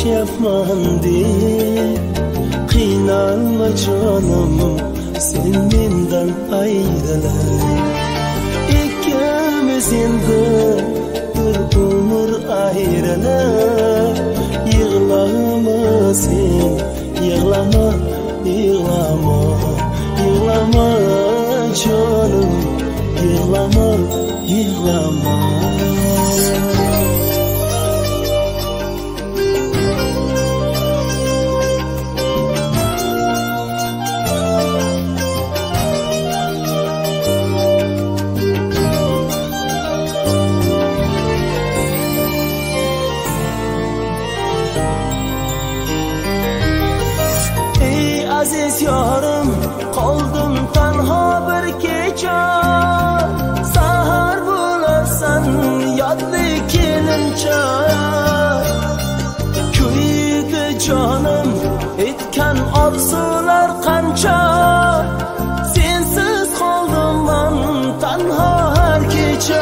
yaşayapman deb qiynalma jonim, sen mendan ayrilib. Ikkimiz endi bir umr ayrilib. Yig'lama sen, yig'lama, yig'lama, yig'lama jonim, yig'lama, yig'lama. Aziz yorim, qoldim tanho bir kecha. Sahar bo'lasan yodli kelincha. Kuydi jonim, etgan orzular qancha. Sensiz qoldim men tanho har kecha.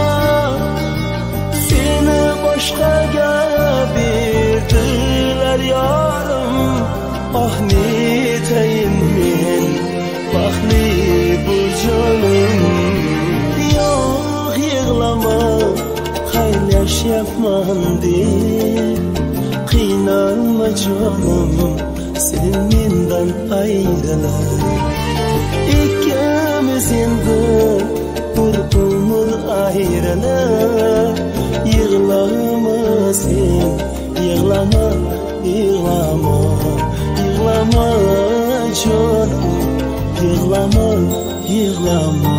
Seni boshqaga berdilar yorim. Oh netayin men baxtli bu jonim. Yo'q yig'lama, qayl yashayapman deb qiynalma jonim, sen mendan ayrilib. Ikkimiz endi bir umr ayrilib. Yig'lama sen, yig'lama, yig'lama, yig'lama jonim, yig'lama, yig'lama.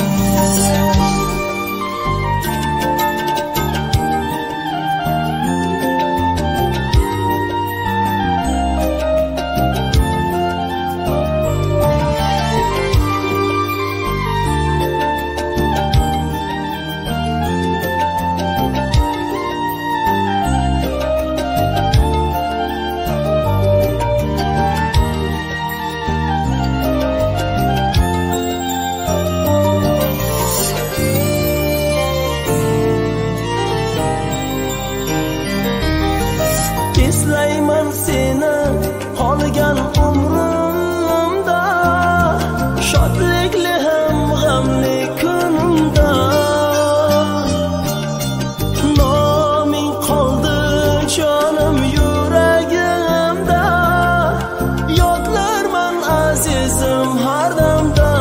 Eslayman seni qolgan umrimda, shodlikli ham g'amli kunimda. Noming qoldi jonim yuragimda, yodlarman azizim har damda.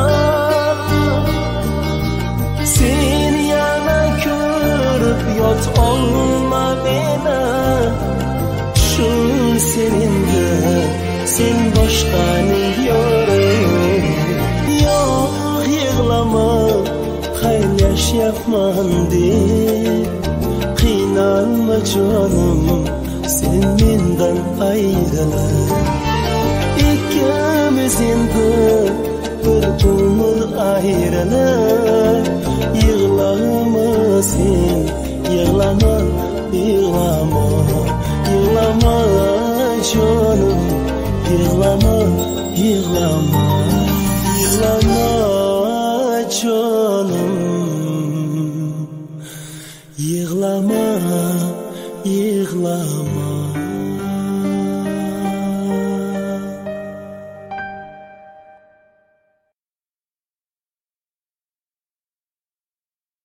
Sen yana ko'rib yot olma meni, sen endi, sen boshqaning yorim. Yo'q yig'lama, qayl yashayapman deb qiynalma jonim, sen mendan ayrilib. Ikkimiz endi bir umr ayrilib. Yig'lama sen, yig'lama, yig'lama, yig'lama jonim, yig'lama, yig'lama, yig'lama jonim, yig'lama, yig'lama.